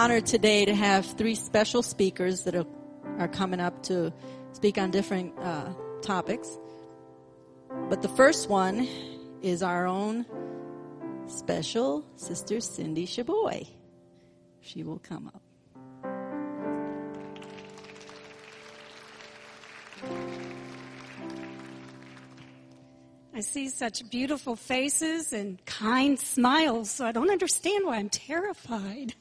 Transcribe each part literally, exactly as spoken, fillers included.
honored today to have three special speakers that are, are coming up to speak on different uh, topics. But the first one is our own special Sister Cindy Chaboy. She will come up. I see such beautiful faces and kind smiles, so I don't understand why I'm terrified.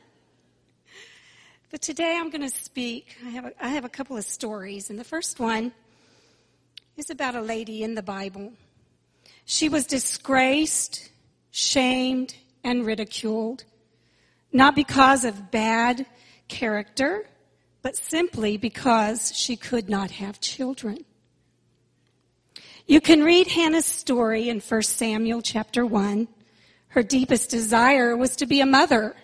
But today I'm going to speak. I have, a, I have a couple of stories, and the first one is about a lady in the Bible. She was disgraced, shamed, and ridiculed, not because of bad character, but simply because she could not have children. You can read Hannah's story in First Samuel chapter one. Her deepest desire was to be a mother.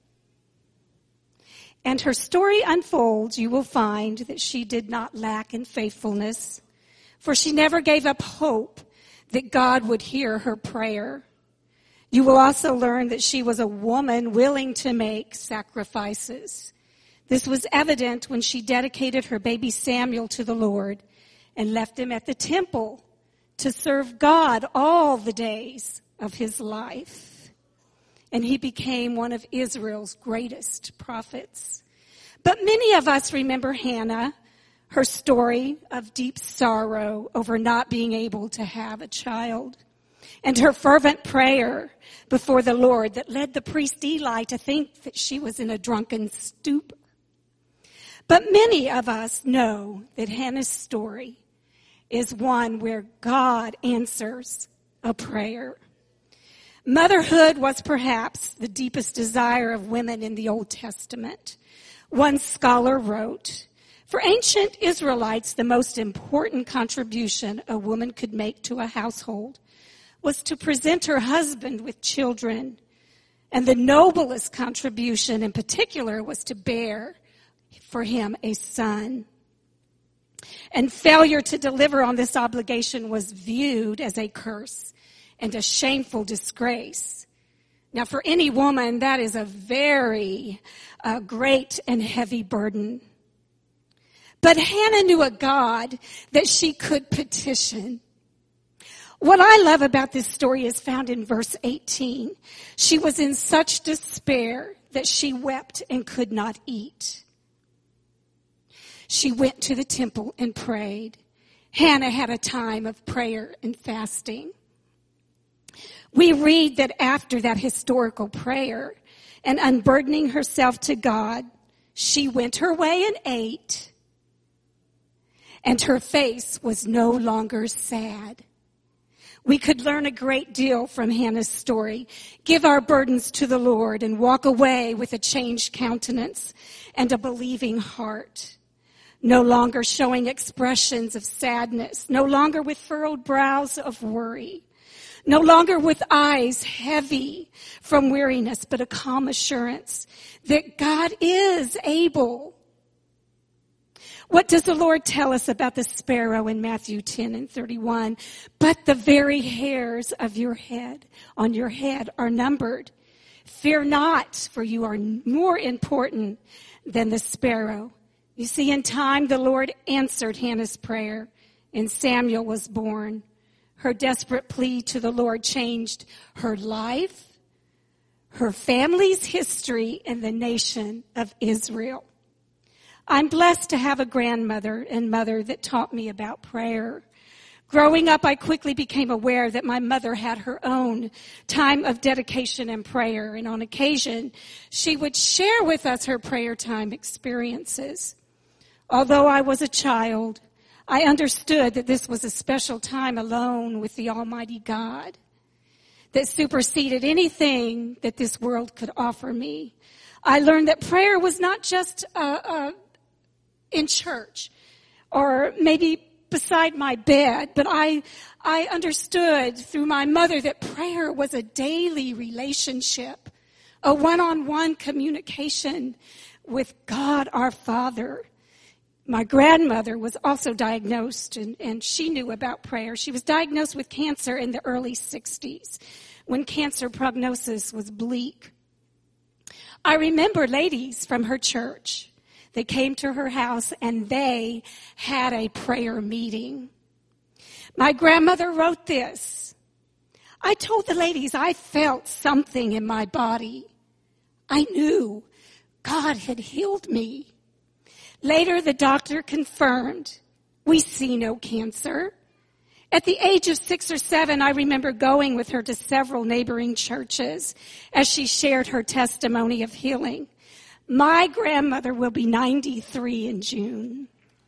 And her story unfolds, you will find that she did not lack in faithfulness, for she never gave up hope that God would hear her prayer. You will also learn that she was a woman willing to make sacrifices. This was evident when she dedicated her baby Samuel to the Lord and left him at the temple to serve God all the days of his life. And he became one of Israel's greatest prophets. But many of us remember Hannah, her story of deep sorrow over not being able to have a child, and her fervent prayer before the Lord that led the priest Eli to think that she was in a drunken stupor. But many of us know that Hannah's story is one where God answers a prayer. Motherhood was perhaps the deepest desire of women in the Old Testament. One scholar wrote, "For ancient Israelites, the most important contribution a woman could make to a household was to present her husband with children, and the noblest contribution in particular was to bear for him a son. And failure to deliver on this obligation was viewed as a curse and a shameful disgrace." Now, for any woman, that is a very uh, great and heavy burden. But Hannah knew a God that she could petition. What I love about this story is found in verse eighteen. She was in such despair that she wept and could not eat. She went to the temple and prayed. Hannah had a time of prayer and fasting. We read that after that historical prayer and unburdening herself to God, she went her way and ate, and her face was no longer sad. We could learn a great deal from Hannah's story. Give our burdens to the Lord and walk away with a changed countenance and a believing heart. No longer showing expressions of sadness, no longer with furrowed brows of worry, no longer with eyes heavy from weariness, but a calm assurance that God is able. What does the Lord tell us about the sparrow in Matthew ten and thirty-one? But the very hairs of your head, on your head, are numbered. Fear not, for you are more important than the sparrow. You see, in time, the Lord answered Hannah's prayer, and Samuel was born. Her desperate plea to the Lord changed her life, her family's history, and the nation of Israel. I'm blessed to have a grandmother and mother that taught me about prayer. Growing up, I quickly became aware that my mother had her own time of dedication and prayer, and on occasion, she would share with us her prayer time experiences. Although I was a child, I understood that this was a special time alone with the Almighty God that superseded anything that this world could offer me. I learned that prayer was not just uh, uh, in church or maybe beside my bed, but I I understood through my mother that prayer was a daily relationship, a one-on-one communication with God our Father. My grandmother was also diagnosed, and, and she knew about prayer. She was diagnosed with cancer in the early sixties, when cancer prognosis was bleak. I remember ladies from her church that came to her house and they had a prayer meeting. My grandmother wrote this. I told the ladies I felt something in my body. I knew God had healed me. Later, the doctor confirmed, we see no cancer. At the age of six or seven, I remember going with her to several neighboring churches as she shared her testimony of healing. My grandmother will be ninety-three in June.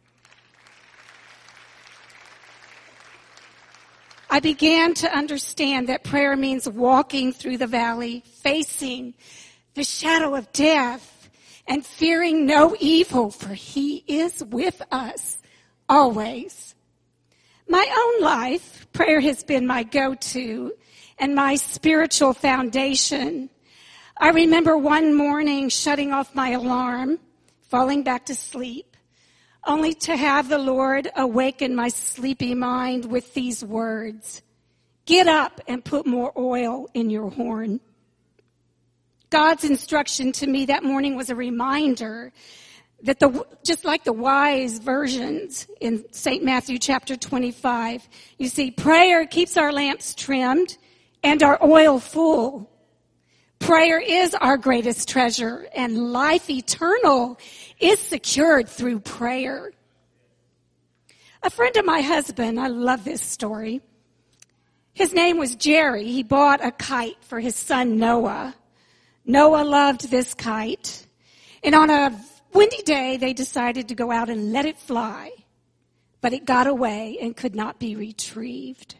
I began to understand that prayer means walking through the valley, facing the shadow of death, and fearing no evil, for he is with us always. My own life, prayer has been my go-to and my spiritual foundation. I remember one morning shutting off my alarm, falling back to sleep, only to have the Lord awaken my sleepy mind with these words, get up and put more oil in your horn. God's instruction to me that morning was a reminder that the, just like the wise versions in Saint Matthew chapter twenty-five, you see, prayer keeps our lamps trimmed and our oil full. Prayer is our greatest treasure, and life eternal is secured through prayer. A friend of my husband, I love this story. His name was Jerry. He bought a kite for his son Noah. Noah loved this kite, and on a windy day, they decided to go out and let it fly, but it got away and could not be retrieved.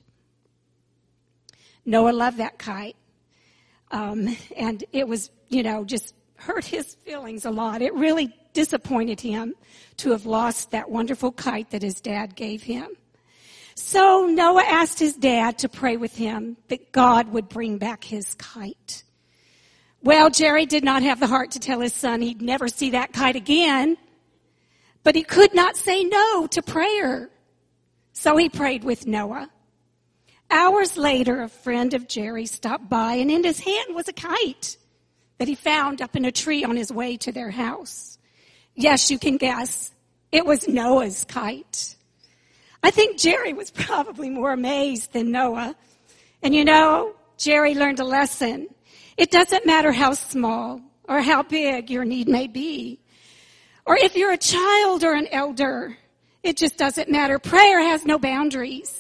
Noah loved that kite, um, and it was, you know, just hurt his feelings a lot. It really disappointed him to have lost that wonderful kite that his dad gave him. So Noah asked his dad to pray with him that God would bring back his kite. Well, Jerry did not have the heart to tell his son he'd never see that kite again, but he could not say no to prayer. So he prayed with Noah. Hours later, a friend of Jerry stopped by, and in his hand was a kite that he found up in a tree on his way to their house. Yes, you can guess. It was Noah's kite. I think Jerry was probably more amazed than Noah. And you know, Jerry learned a lesson. It doesn't matter how small or how big your need may be, or if you're a child or an elder. It just doesn't matter. Prayer has no boundaries.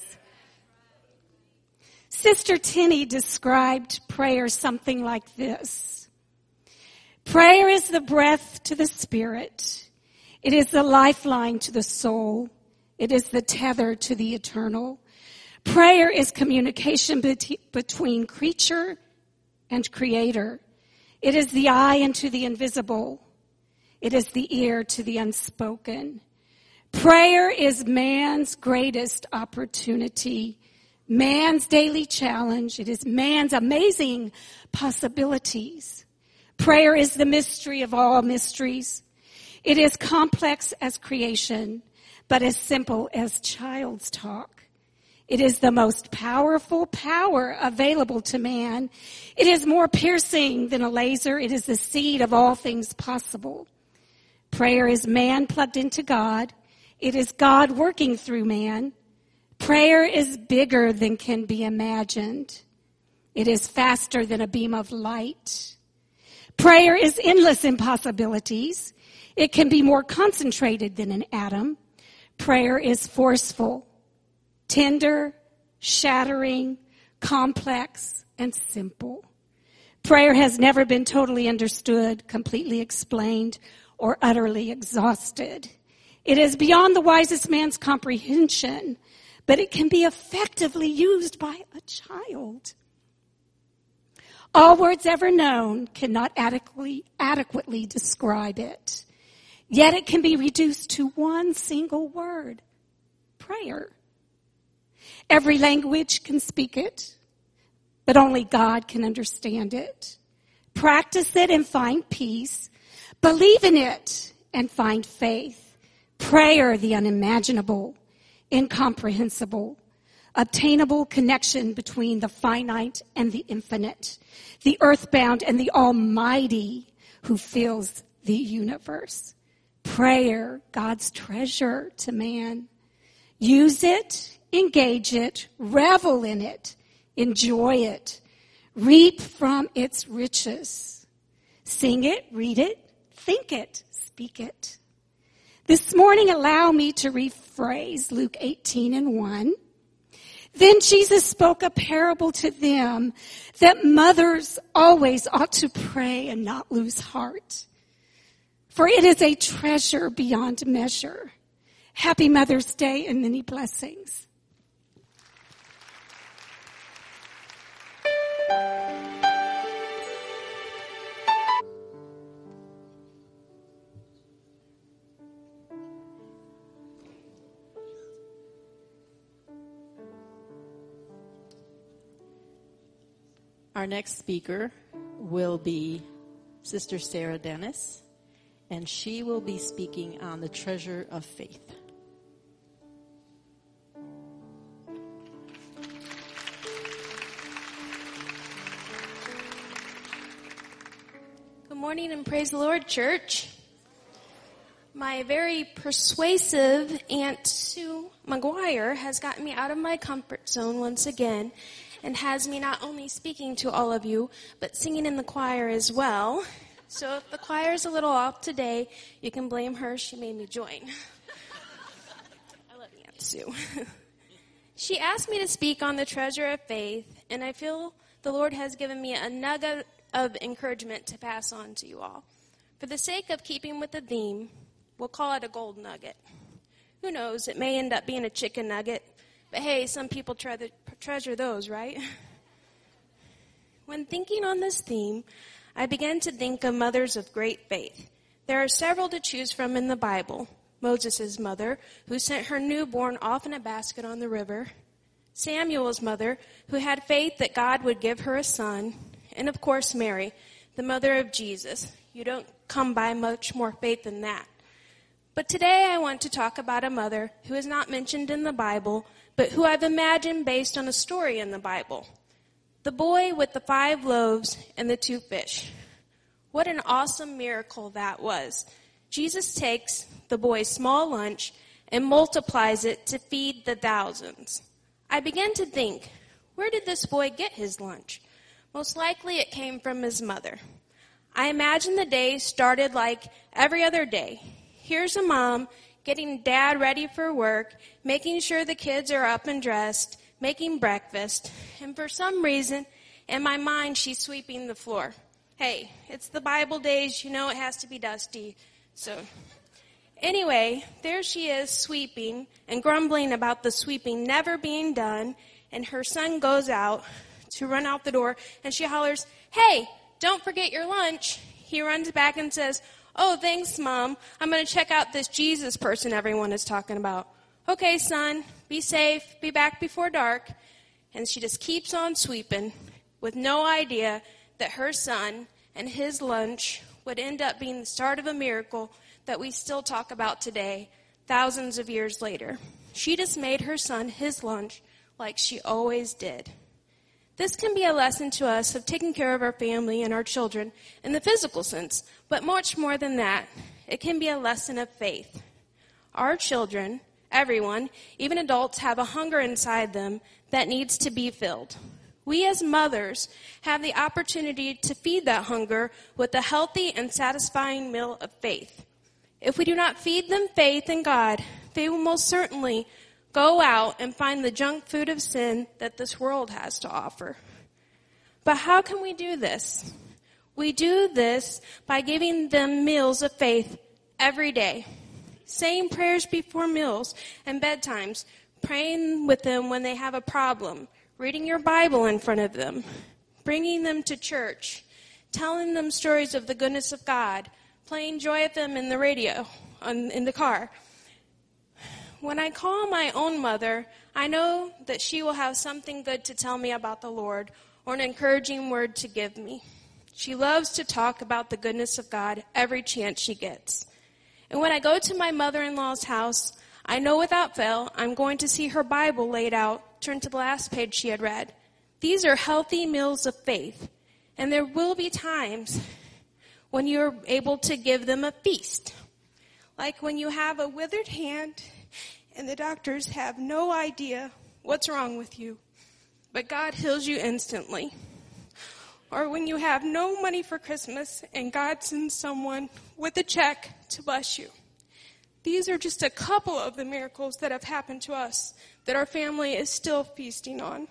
Sister Tinney described prayer something like this. Prayer is the breath to the spirit. It is the lifeline to the soul. It is the tether to the eternal. Prayer is communication be- between creature and creator. It is the eye into the invisible. It is the ear to the unspoken. Prayer is man's greatest opportunity, man's daily challenge. It is man's amazing possibilities. Prayer is the mystery of all mysteries. It is complex as creation, but as simple as child's talk. It is the most powerful power available to man. It is more piercing than a laser. It is the seed of all things possible. Prayer is man plugged into God. It is God working through man. Prayer is bigger than can be imagined. It is faster than a beam of light. Prayer is endless in possibilities. It can be more concentrated than an atom. Prayer is forceful, tender, shattering, complex, and simple. Prayer has never been totally understood, completely explained, or utterly exhausted. It is beyond the wisest man's comprehension, but it can be effectively used by a child. All words ever known cannot adequately, adequately describe it. Yet it can be reduced to one single word, prayer. Every language can speak it, but only God can understand it. Practice it and find peace. Believe in it and find faith. Prayer, the unimaginable, incomprehensible, obtainable connection between the finite and the infinite, the earthbound and the almighty, who fills the universe. Prayer, God's treasure to man. Use it, engage it, revel in it, enjoy it, reap from its riches. Sing it, read it, think it, speak it. This morning, allow me to rephrase Luke eighteen and one. Then Jesus spoke a parable to them that mothers always ought to pray and not lose heart. For it is a treasure beyond measure. Happy Mother's Day and many blessings. Our next speaker will be Sister Sarah Dennis, and she will be speaking on the treasure of faith. Good morning and praise the Lord, church. My very persuasive Aunt Sue McGuire has gotten me out of my comfort zone once again and has me not only speaking to all of you, but singing in the choir as well. So if the choir's a little off today, you can blame her. She made me join. I love you, Aunt Sue. She asked me to speak on the treasure of faith, and I feel the Lord has given me a nugget of encouragement to pass on to you all. For the sake of keeping with the theme, we'll call it a gold nugget. Who knows, it may end up being a chicken nugget, but hey, some people try to treasure those, right? When thinking on this theme, I began to think of mothers of great faith. There are several to choose from in the Bible. Moses' mother, who sent her newborn off in a basket on the river. Samuel's mother, who had faith that God would give her a son. And of course, Mary, the mother of Jesus. You don't come by much more faith than that. But today I want to talk about a mother who is not mentioned in the Bible, but who I've imagined based on a story in the Bible. The boy with the five loaves and the two fish. What an awesome miracle that was. Jesus takes the boy's small lunch and multiplies it to feed the thousands. I began to think, where did this boy get his lunch? Most likely it came from his mother. I imagine the day started like every other day. Here's a mom getting dad ready for work, making sure the kids are up and dressed, making breakfast, and for some reason, in my mind, she's sweeping the floor. Hey, it's the Bible days, you know it has to be dusty. So, anyway, there she is sweeping and grumbling about the sweeping never being done, and her son goes out to run out the door, and she hollers, "Hey, don't forget your lunch." He runs back and says, "Oh, thanks, Mom. I'm going to check out this Jesus person everyone is talking about." "Okay, son, be safe, be back before dark." And she just keeps on sweeping with no idea that her son and his lunch would end up being the start of a miracle that we still talk about today, thousands of years later. She just made her son his lunch like she always did. This can be a lesson to us of taking care of our family and our children in the physical sense, but much more than that, it can be a lesson of faith. Our children, everyone, even adults, have a hunger inside them that needs to be filled. We as mothers have the opportunity to feed that hunger with a healthy and satisfying meal of faith. If we do not feed them faith in God, they will most certainly go out and find the junk food of sin that this world has to offer. But how can we do this? We do this by giving them meals of faith every day. Saying prayers before meals and bedtimes, praying with them when they have a problem, reading your Bible in front of them, bringing them to church, telling them stories of the goodness of God, playing Joy F M in the radio, on, in the car. When I call my own mother, I know that she will have something good to tell me about the Lord or an encouraging word to give me. She loves to talk about the goodness of God every chance she gets. And when I go to my mother-in-law's house, I know without fail I'm going to see her Bible laid out, turn to the last page she had read. These are healthy meals of faith. And there will be times when you're able to give them a feast. Like when you have a withered hand and the doctors have no idea what's wrong with you, but God heals you instantly. Or when you have no money for Christmas and God sends someone with a check to bless you. These are just a couple of the miracles that have happened to us that our family is still feasting on.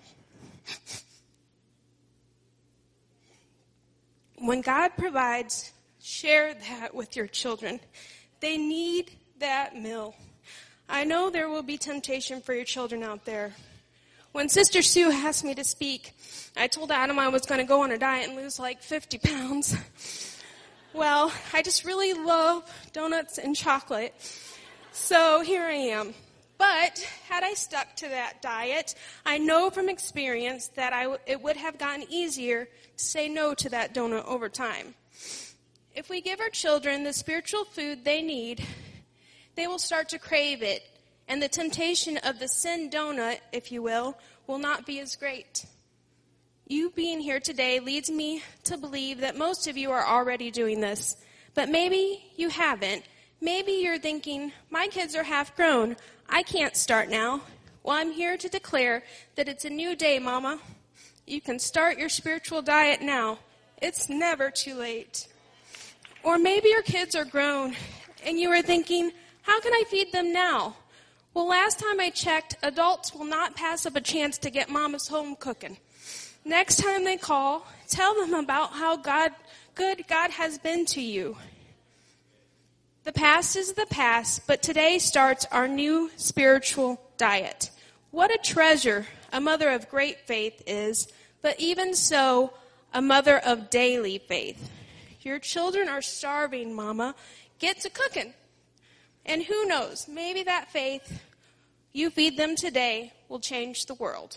When God provides, share that with your children. They need that meal. I know there will be temptation for your children out there. When Sister Sue asked me to speak, I told Adam I was going to go on a diet and lose like fifty pounds. Well, I just really love donuts and chocolate. So here I am. But had I stuck to that diet, I know from experience that I w- it would have gotten easier to say no to that donut over time. If we give our children the spiritual food they need, they will start to crave it. And the temptation of the sin donut, if you will, will not be as great. You being here today leads me to believe that most of you are already doing this. But maybe you haven't. Maybe you're thinking, my kids are half grown. I can't start now. Well, I'm here to declare that it's a new day, Mama. You can start your spiritual diet now. It's never too late. Or maybe your kids are grown and you are thinking, how can I feed them now? Well, last time I checked, adults will not pass up a chance to get Mama's home cooking. Next time they call, tell them about how God, good God has been to you. The past is the past, but today starts our new spiritual diet. What a treasure a mother of great faith is, but even so, a mother of daily faith. Your children are starving, Mama. Get to cooking. And who knows, maybe that faith you feed them today will change the world.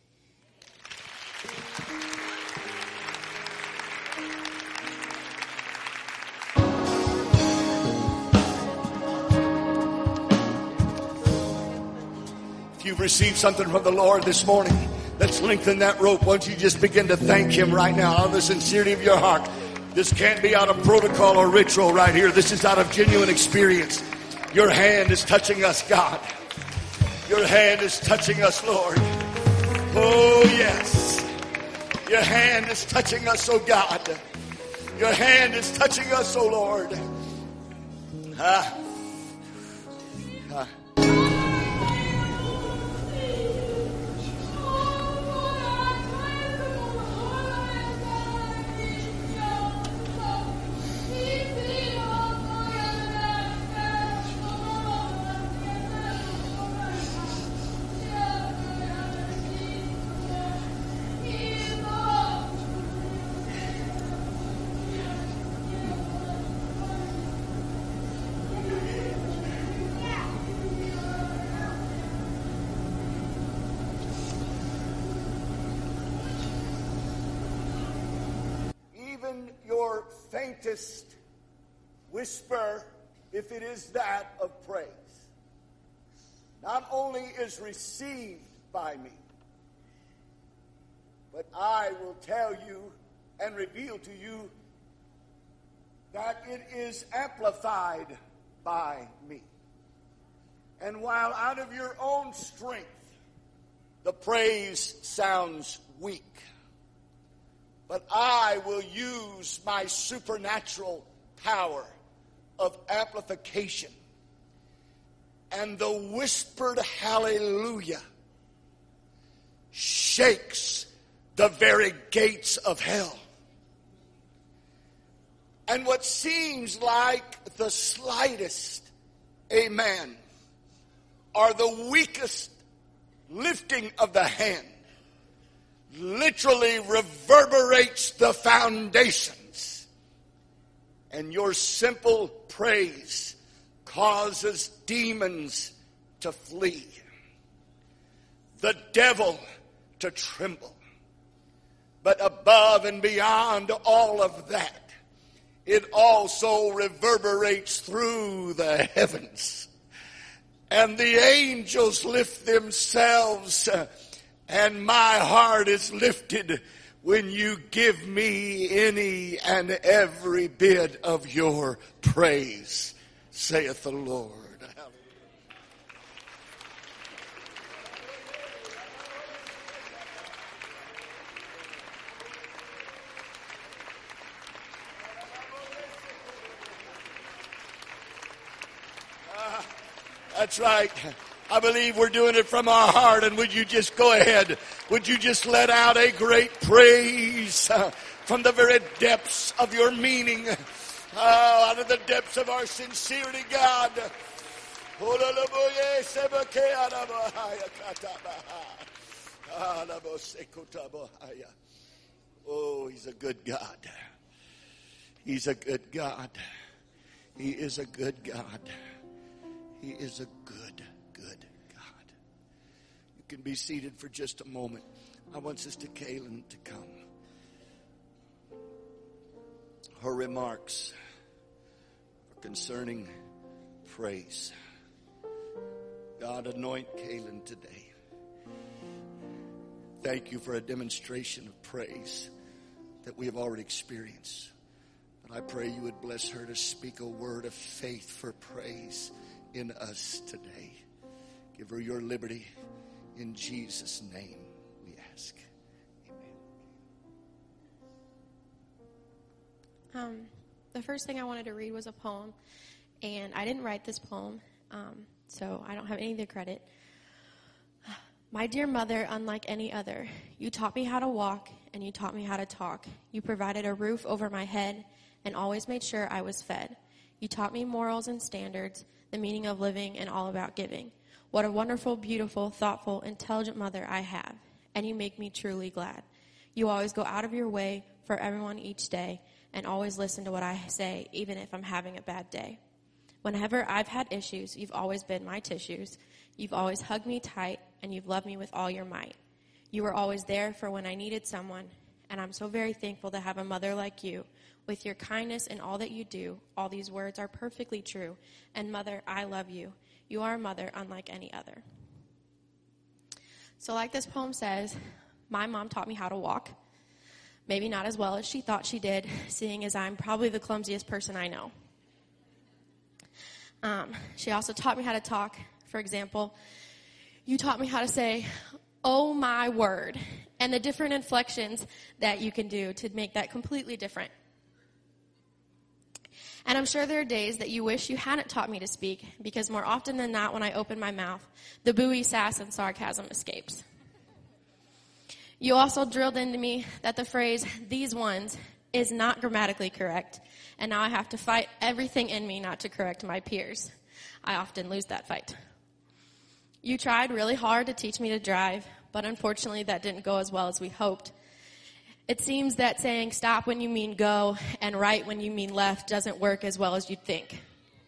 If you've received something from the Lord this morning, let's lengthen that rope. Why don't you just begin to thank Him right now out of the sincerity of your heart. This can't be out of protocol or ritual right here. This is out of genuine experience. Your hand is touching us, God. Your hand is touching us, Lord. Oh, yes. Your hand is touching us, oh God. Your hand is touching us, oh Lord. Ah. Ah. Your faintest whisper, if it is that of praise, not only is received by me, but I will tell you and reveal to you that it is amplified by me. And while out of your own strength the praise sounds weak, but I will use my supernatural power of amplification. And the whispered hallelujah shakes the very gates of hell. And what seems like the slightest amen, or the weakest lifting of the hand, literally reverberates the foundations. And your simple praise causes demons to flee, the devil to tremble. But above and beyond all of that, it also reverberates through the heavens. And the angels lift themselves, uh, and my heart is lifted when you give me any and every bit of your praise, saith the Lord. That's right. I believe we're doing it from our heart. And would you just go ahead? Would you just let out a great praise uh, from the very depths of your meaning, uh, out of the depths of our sincerity, God. Oh, he's a good God. He's a good God. He is a good God. He is a good, good God. You can be seated for just a moment. I want Sister Kaylin to come. Her remarks are concerning praise. God, anoint Kaylin today. Thank you for a demonstration of praise that we have already experienced. But I pray you would bless her to speak a word of faith for praise in us today. Give her your liberty. In Jesus' name we ask. Amen. Um, the first thing I wanted to read was a poem, and I didn't write this poem, um, so I don't have any of the credit. My dear mother, unlike any other, you taught me how to walk, and you taught me how to talk. You provided a roof over my head, and always made sure I was fed. You taught me morals and standards, the meaning of living, and all about giving. What a wonderful, beautiful, thoughtful, intelligent mother I have, and you make me truly glad. You always go out of your way for everyone each day, and always listen to what I say, even if I'm having a bad day. Whenever I've had issues, you've always been my tissues. You've always hugged me tight, and you've loved me with all your might. You were always there for when I needed someone, and I'm so very thankful to have a mother like you. With your kindness and all that you do, all these words are perfectly true. And mother, I love you. You are a mother unlike any other. So like this poem says, my mom taught me how to walk. Maybe not as well as she thought she did, seeing as I'm probably the clumsiest person I know. Um, she also taught me how to talk. For example, you taught me how to say, oh my word, and the different inflections that you can do to make that completely different. And I'm sure there are days that you wish you hadn't taught me to speak, because more often than not, when I open my mouth, the buoy, sass, and sarcasm escapes. You also drilled into me that the phrase, these ones, is not grammatically correct, and now I have to fight everything in me not to correct my peers. I often lose that fight. You tried really hard to teach me to drive, but unfortunately that didn't go as well as we hoped. It seems that saying stop when you mean go and right when you mean left doesn't work as well as you'd think.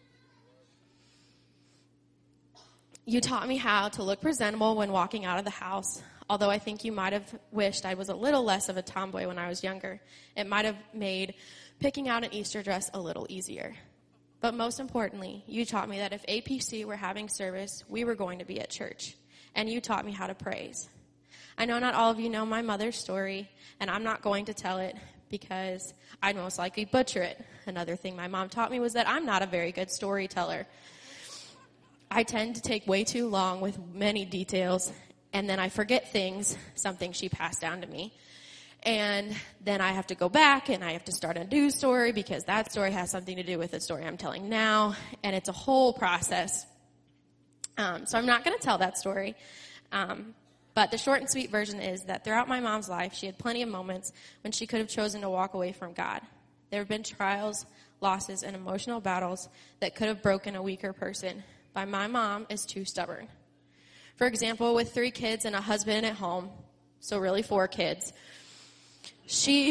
You taught me how to look presentable when walking out of the house, although I think you might have wished I was a little less of a tomboy when I was younger. It might have made picking out an Easter dress a little easier. But most importantly, you taught me that if A P C were having service, we were going to be at church. And you taught me how to praise. I know not all of you know my mother's story, and I'm not going to tell it because I'd most likely butcher it. Another thing my mom taught me was that I'm not a very good storyteller. I tend to take way too long with many details, and then I forget things, something she passed down to me. And then I have to go back, and I have to start a new story because that story has something to do with the story I'm telling now, and it's a whole process. Um, so I'm not going to tell that story. Um, But the short and sweet version is that throughout my mom's life, she had plenty of moments when she could have chosen to walk away from God. There have been trials, losses, and emotional battles that could have broken a weaker person, but my mom is too stubborn. For example, with three kids and a husband at home, so really four kids, she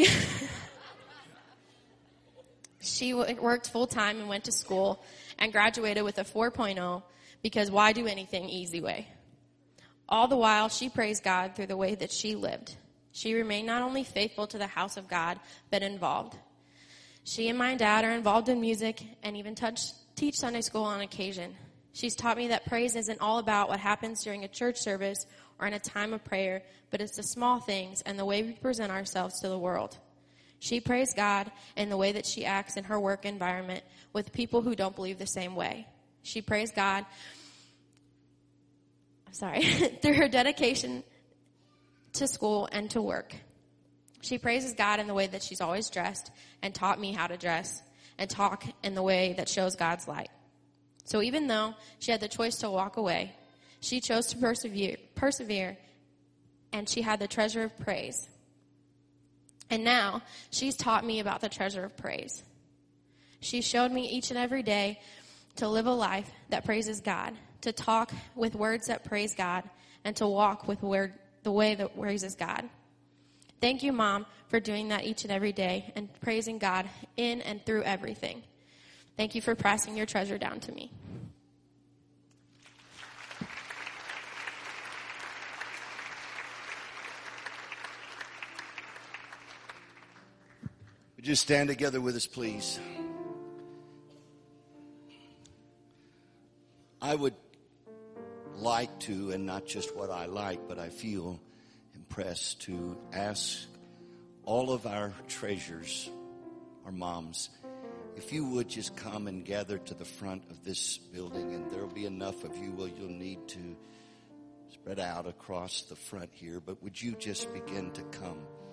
she worked full-time and went to school and graduated with a four point oh because why do anything easy way? All the while, she praised God through the way that she lived. She remained not only faithful to the house of God, but involved. She and my dad are involved in music and even touch, teach Sunday school on occasion. She's taught me that praise isn't all about what happens during a church service or in a time of prayer, but it's the small things and the way we present ourselves to the world. She praised God in the way that she acts in her work environment with people who don't believe the same way. She praised God, I'm sorry, through her dedication to school and to work. She praises God in the way that she's always dressed and taught me how to dress and talk in the way that shows God's light. So even though she had the choice to walk away, she chose to persevere, persevere, and she had the treasure of praise. And now she's taught me about the treasure of praise. She showed me each and every day to live a life that praises God, to talk with words that praise God, and to walk with word, the way that praises God. Thank you, Mom, for doing that each and every day and praising God in and through everything. Thank you for passing your treasure down to me. Would you stand together with us, please? I would like to, and not just what I like, but I feel impressed to ask all of our treasures, our moms, if you would just come and gather to the front of this building, and there will be enough of you, well, you'll need to spread out across the front here, but would you just begin to come